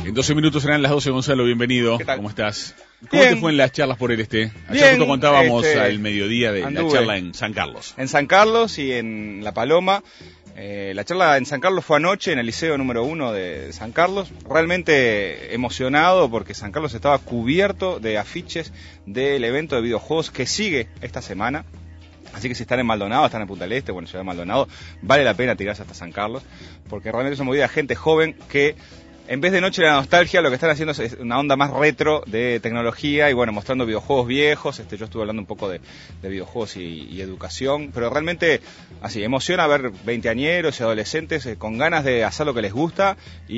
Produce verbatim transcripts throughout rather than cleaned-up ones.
En doce minutos serán las doce, Gonzalo, bienvenido. ¿Qué tal? ¿Cómo estás? ¿Cómo Bien. te fue en las charlas por el este? Ayer Bien, justo contábamos este, al mediodía de anduve. la charla en San Carlos. En San Carlos y en La Paloma. Eh, la charla en San Carlos fue anoche en el Liceo número uno de San Carlos. Realmente emocionado porque San Carlos estaba cubierto de afiches del evento de videojuegos que sigue esta semana. Así que si están en Maldonado, están en Punta del Este, bueno, Ciudad de Maldonado, vale la pena tirarse hasta San Carlos, porque realmente es una movida de gente joven que, en vez de Noche de la Nostalgia, lo que están haciendo es una onda más retro de tecnología y, bueno, mostrando videojuegos viejos. Este, yo estuve hablando un poco de, de videojuegos y, y educación, pero realmente, así, emociona ver veinteañeros y adolescentes eh, con ganas de hacer lo que les gusta.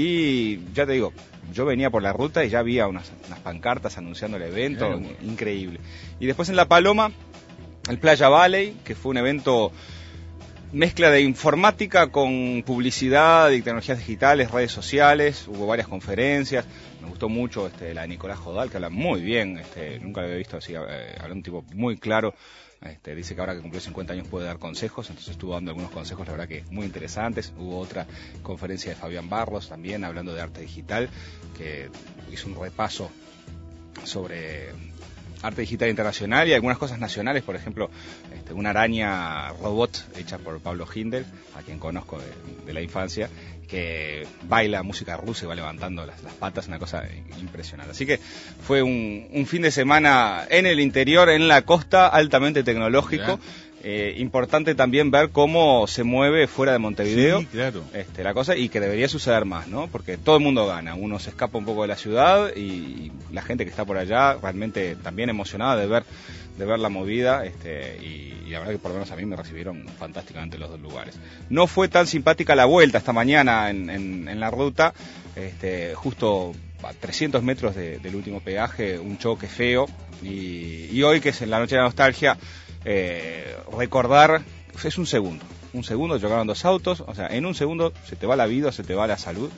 Y ya te digo, yo venía por la ruta y ya había unas, unas pancartas anunciando el evento, Claro. increíble. Y después en La Paloma, el Playa Valley, que fue un evento mezcla de informática con publicidad y tecnologías digitales, redes sociales. Hubo varias conferencias. Me gustó mucho este, la de Nicolás Jodal, que habla muy bien. Este, nunca lo había visto así, eh, habla un tipo muy claro. Este, dice que ahora que cumplió cincuenta años puede dar consejos, entonces estuvo dando algunos consejos, la verdad que muy interesantes. Hubo otra conferencia de Fabián Barros también, hablando de arte digital, que hizo un repaso sobre arte digital internacional y algunas cosas nacionales, por ejemplo, este, una araña robot hecha por Pablo Hindel, a quien conozco de, de la infancia, que baila música rusa y va levantando las, las patas, una cosa impresionante. Así que fue un, un fin de semana en el interior, en la costa, altamente tecnológico. Eh, importante también ver cómo se mueve fuera de Montevideo, Sí, claro. este, la cosa, y que debería suceder más, ¿no? Porque todo el mundo gana, uno se escapa un poco de la ciudad y la gente que está por allá realmente también emocionada de ver de ver la movida, este, y, y la verdad que por lo menos a mí me recibieron fantásticamente los dos lugares. No fue tan simpática la vuelta esta mañana en, en, en la ruta, este, justo a trescientos metros de, del último peaje, un choque feo, y, y hoy, que es en la noche de la nostalgia, Eh, recordar, es un segundo, un segundo, chocaron dos autos, o sea, en un segundo se te va la vida, se te va la salud.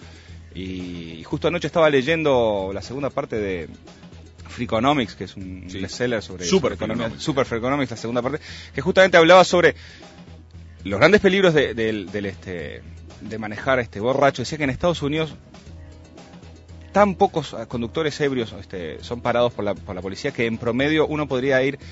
Y, y justo anoche estaba leyendo la segunda parte de Freakonomics, que es un Sí. bestseller sobre Super sobre economía, Freakonomics. Super Freakonomics, la segunda parte, que justamente hablaba sobre los grandes peligros de, del, del este, de manejar este borracho. Decía que en Estados Unidos tan pocos conductores ebrios este, son parados por la, por la policía, que en promedio uno podría ir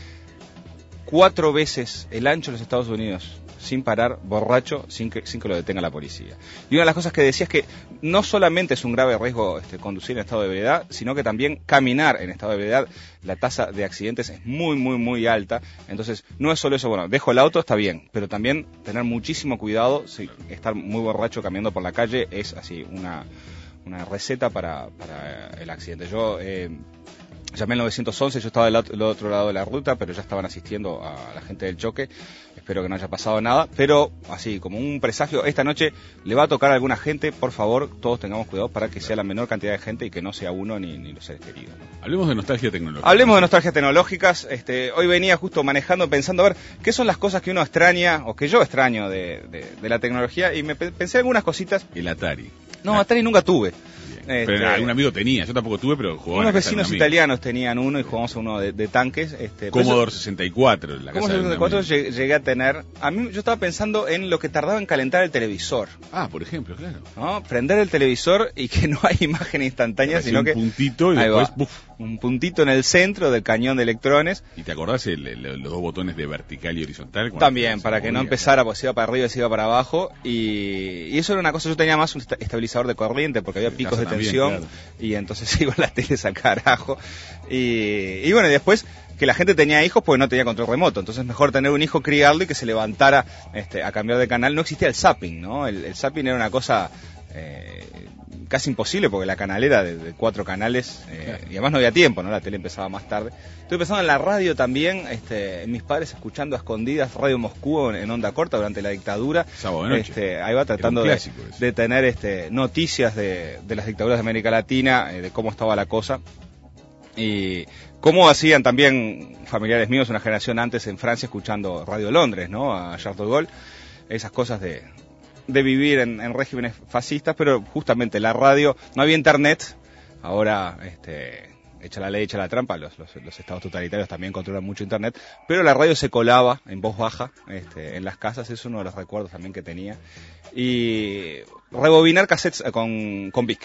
cuatro veces el ancho de los Estados Unidos sin parar, borracho, sin que, sin que lo detenga la policía. Y una de las cosas que decía es que no solamente es un grave riesgo este, conducir en estado de ebriedad, sino que también caminar en estado de ebriedad, la tasa de accidentes es muy, muy, muy alta. Entonces, no es solo eso, bueno, dejo el auto, está bien, pero también tener muchísimo cuidado. Si estar muy borracho caminando por la calle es así una, una receta para, para el accidente. Yo eh, llamé al nueve once, yo estaba del, del otro lado de la ruta, pero ya estaban asistiendo a la gente del choque. Espero que no haya pasado nada, pero así como un presagio, esta noche le va a tocar a alguna gente. Por favor, todos tengamos cuidado para que sea la menor cantidad de gente y que no sea uno ni, ni los seres queridos, ¿no? Hablemos de nostalgia tecnológica. Hablemos de nostalgias tecnológicas. Este, hoy venía justo manejando, pensando a ver qué son las cosas que uno extraña, o que yo extraño de, de, de la tecnología, y me pe- pensé algunas cositas. El Atari. No, Atari nunca tuve. Bien. Este, Pero algún amigo tenía, yo tampoco tuve, pero jugaba. Unos en la casa de un vecinos amigo. italianos tenían uno y jugamos a uno de, de tanques. Este, Commodore sesenta y cuatro, en la ¿Cómo casa de un sesenta y cuatro amigo. llegué, llegué a tener? A mí yo estaba pensando en lo que tardaba en calentar el televisor, Ah, por ejemplo, claro. ¿no? Prender el televisor y que no hay imagen instantánea, Hacía sino un que puntito y ahí después, va, buf. un puntito en el centro del cañón de electrones. ¿Y te acordás el, el- los dos botones de vertical y horizontal? Cuando También, se para que no movía? empezara, pues se iba para arriba y se iba para abajo. Y, y eso era una cosa, yo tenía más un esta- estabilizador de corriente, porque había En picos de casa también, tensión, claro. y entonces se iba la tele al carajo. Y, y bueno, y después que la gente tenía hijos porque no tenía control remoto, entonces mejor tener un hijo, criarlo y que se levantara este, a cambiar de canal. No existía el zapping, ¿no? El, el zapping era una cosa eh, casi imposible, porque la canalera de, de cuatro canales, eh, Claro. y además no había tiempo, ¿no? La tele empezaba más tarde. Estoy pensando en la radio también, este, mis padres escuchando a escondidas Radio Moscú en, en onda corta durante la dictadura. Sábado de noche. Este, ahí va tratando Era un de, clásico ese. de tener este, noticias de, de las dictaduras de América Latina, eh, de cómo estaba la cosa. Y cómo hacían también familiares míos una generación antes en Francia escuchando Radio Londres, ¿no? A Charles de Gaulle. Esas cosas de, de vivir en, en regímenes fascistas, pero justamente la radio, no había internet. Ahora, este, echa la ley, echa la trampa, los, los, los estados totalitarios también controlan mucho internet, pero la radio se colaba en voz baja este, en las casas. Es uno de los recuerdos también que tenía. Y rebobinar cassettes con, con Vic.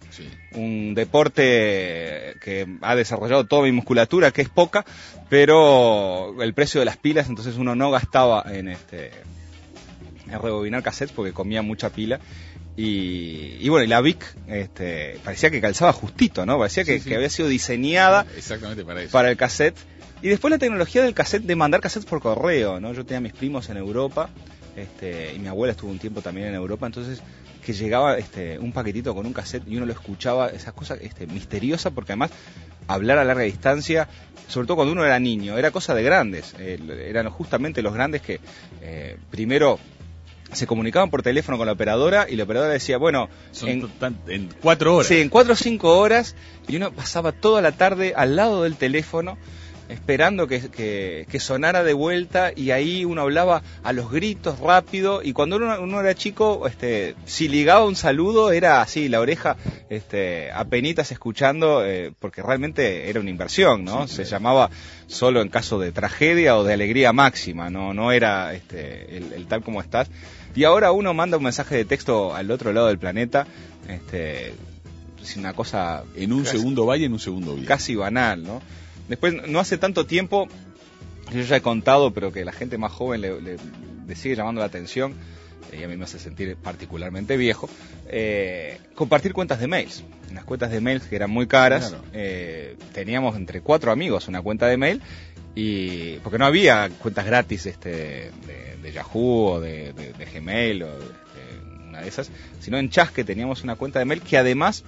Sí. Un deporte que ha desarrollado toda mi musculatura, que es poca, pero el precio de las pilas, entonces uno no gastaba en este en rebobinar cassettes porque comía mucha pila. Y, y bueno, y la Vic este, parecía que calzaba justito, ¿no? Parecía que, sí, sí. que había sido diseñada exactamente para eso. Para el cassette. Y después la tecnología del cassette, de mandar cassettes por correo, ¿no? Yo tenía a mis primos en Europa, este, y mi abuela estuvo un tiempo también en Europa, entonces que llegaba este, un paquetito con un cassette y uno lo escuchaba, esas cosas este, misteriosas, porque además hablar a larga distancia, sobre todo cuando uno era niño, era cosa de grandes. Eh, eran justamente los grandes que eh, primero se comunicaban por teléfono con la operadora y la operadora decía, bueno, Son en, tan, en cuatro horas. Sí, en cuatro o cinco horas, y uno pasaba toda la tarde al lado del teléfono esperando que, que, que sonara de vuelta, y ahí uno hablaba a los gritos rápido, y cuando uno, uno era chico, este, si ligaba un saludo era así, la oreja este, apenitas escuchando, eh, porque realmente era una inversión, ¿no? Sí, Se claro. llamaba solo en caso de tragedia o de alegría máxima, no, no era este, el, el tal como estás. Y ahora uno manda un mensaje de texto al otro lado del planeta, este, es una cosa... En un casi, segundo vaya, en un segundo viene. Casi banal, ¿no? Después, no hace tanto tiempo, yo ya he contado, pero que la gente más joven le, le, le sigue llamando la atención, y a mí me hace sentir particularmente viejo, eh, compartir cuentas de mails. Unas cuentas de mails que eran muy caras, claro. eh, teníamos entre cuatro amigos una cuenta de mail, y porque no había cuentas gratis este, de, de Yahoo o de, de, de Gmail o de, de una de esas, sino en Chasque teníamos una cuenta de mail que además,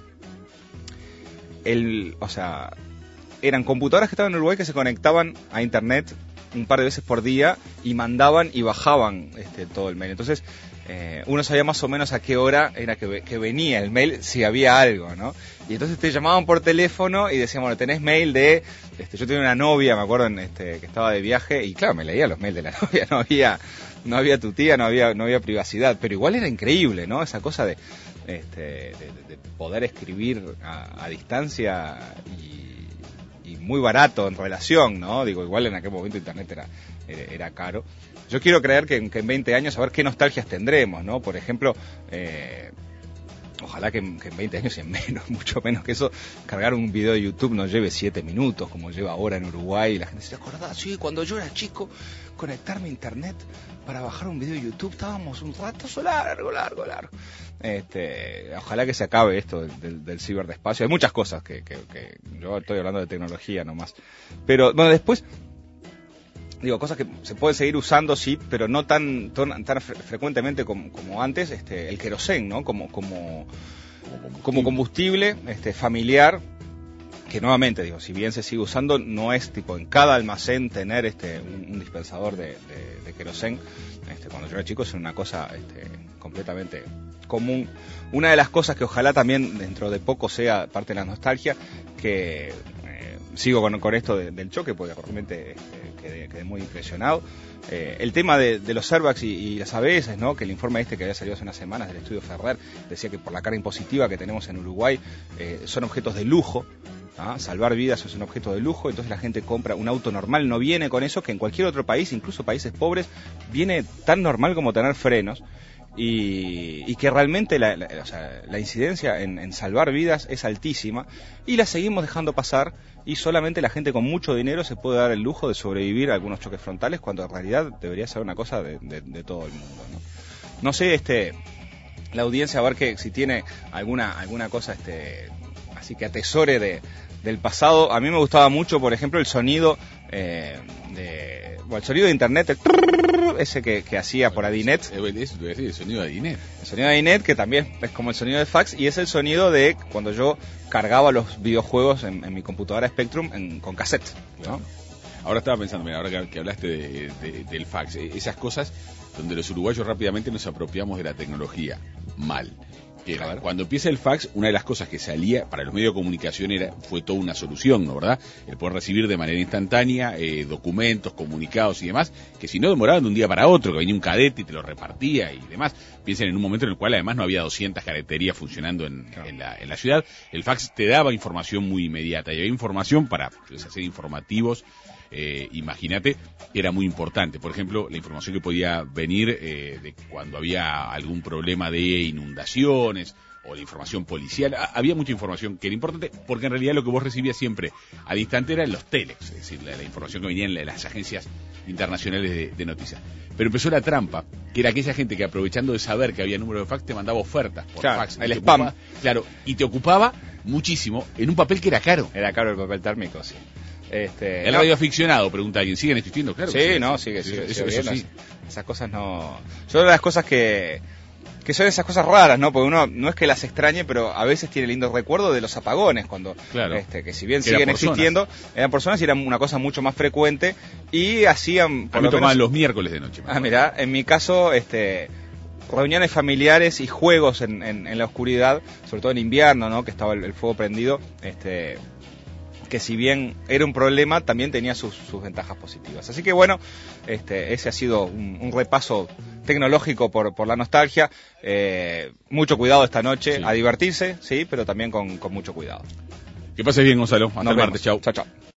el, o sea... eran computadoras que estaban en Uruguay que se conectaban a internet un par de veces por día y mandaban y bajaban este, todo el mail. Entonces, eh, uno sabía más o menos a qué hora era que, que venía el mail, si había algo, ¿no? Y entonces te llamaban por teléfono y decían, bueno, tenés mail de... Este, yo tenía una novia, me acuerdo, en, este, que estaba de viaje, y claro, me leía los mails de la novia, no había, no había tu tía, no había, no había privacidad, pero igual era increíble, ¿no? Esa cosa de, este, de, de poder escribir a, a distancia y... y muy barato en relación, ¿no? Digo, igual en aquel momento internet era, era, era caro. Yo quiero creer que, que en veinte años, a ver qué nostalgias tendremos, ¿no? Por ejemplo, eh, ojalá que, que en veinte años y en menos, mucho menos que eso, cargar un video de YouTube no lleve siete minutos, como lleva ahora en Uruguay, y la gente se acuerda, sí, cuando yo era chico, conectarme a internet para bajar un video de YouTube, estábamos un rato largo, largo, largo. Este, ojalá que se acabe esto del, del, del ciberdespacio. Hay muchas cosas que, que, que yo estoy hablando de tecnología nomás. Pero bueno, después, digo, cosas que se pueden seguir usando, sí, pero no tan tan, tan fre- frecuentemente como, como antes, este, el querosén, ¿no? Como, como, como combustible este, familiar, que nuevamente, digo, si bien se sigue usando, no es tipo en cada almacén tener este un, un dispensador de, de, de querosén. Este, cuando yo era chico es una cosa este, completamente común. Una de las cosas que ojalá también dentro de poco sea parte de la nostalgia, que eh, sigo con, con esto de, del choque, porque realmente este, quedé, quedé muy impresionado. Eh, el tema de, de los airbags y, y las A B S, ¿no? Que el informe este que había salido hace unas semanas del estudio Ferrer decía que por la carga impositiva que tenemos en Uruguay eh, son objetos de lujo. ¿Ah? Salvar vidas es un objeto de lujo, entonces la gente compra un auto normal, no viene con eso, que en cualquier otro país, incluso países pobres, viene tan normal como tener frenos, y, y que realmente la, la, o sea, la incidencia en, en salvar vidas es altísima, y la seguimos dejando pasar, y solamente la gente con mucho dinero se puede dar el lujo de sobrevivir a algunos choques frontales, cuando en realidad debería ser una cosa de, de, de todo el mundo, ¿no? No sé, este, la audiencia, a ver que si tiene alguna, alguna cosa, este, así que atesore de, del pasado. A mí me gustaba mucho, por ejemplo, el sonido eh, de, bueno, el sonido de internet, el trrr, ese que, que hacía por Adinet. Eso te voy a decir, el sonido de Adinet. El sonido de Adinet, que también es como el sonido de fax, y es el sonido de cuando yo cargaba los videojuegos en, en mi computadora Spectrum en, con cassette, ¿no? Claro. Ahora estaba pensando, mira, ahora que, que hablaste de, de, del fax, esas cosas donde los uruguayos rápidamente nos apropiamos de la tecnología. Mal. Que era, cuando empieza el fax, una de las cosas que salía para los medios de comunicación era fue toda una solución, ¿no? ¿Verdad? El poder recibir de manera instantánea eh, documentos, comunicados y demás, que si no demoraban de un día para otro, que venía un cadete y te lo repartía y demás. Piensen en un momento en el cual además no había doscientas carreterías funcionando en, claro. en, la, en la ciudad. El fax te daba información muy inmediata y había información para pues, hacer informativos. Eh, imagínate, era muy importante. Por ejemplo, la información que podía venir eh, de cuando había algún problema de inundaciones o la información policial, a, había mucha información que era importante, porque en realidad lo que vos recibías siempre al instante eran los telex, es decir, la, la información que venía en la, las agencias internacionales de, de noticias. Pero empezó la trampa, que era aquella gente que, aprovechando de saber que había número de fax, te mandaba ofertas por claro, fax. el spam. Ocupaba, claro, y te ocupaba muchísimo en un papel que era caro. Era caro el papel térmico, sí. Este, el no. radioaficionado, pregunta alguien, ¿siguen existiendo? Claro. Sí, sí, no, sí, sigue, sigue, eso, sigue eso, bien, sí. Esas cosas no... Son las cosas que... que son esas cosas raras, ¿no? Porque uno no es que las extrañe, pero a veces tiene lindo recuerdo de los apagones, cuando, claro. este, que si bien que siguen existiendo, eran personas y eran una cosa mucho más frecuente y hacían... Por a mí lo tomaban menos, los miércoles de noche. Ah, mirá, en mi caso, este... reuniones familiares y juegos en, en, en la oscuridad, sobre todo en invierno, ¿no? Que estaba el, el fuego prendido, este... que si bien era un problema, también tenía sus, sus ventajas positivas. Así que bueno, este, ese ha sido un, un repaso tecnológico por, por la nostalgia. Eh, mucho cuidado esta noche, sí. A divertirse, sí, pero también con, con mucho cuidado. Que pases bien, Gonzalo. Hasta Nos el martes. Chau. Chao, chao.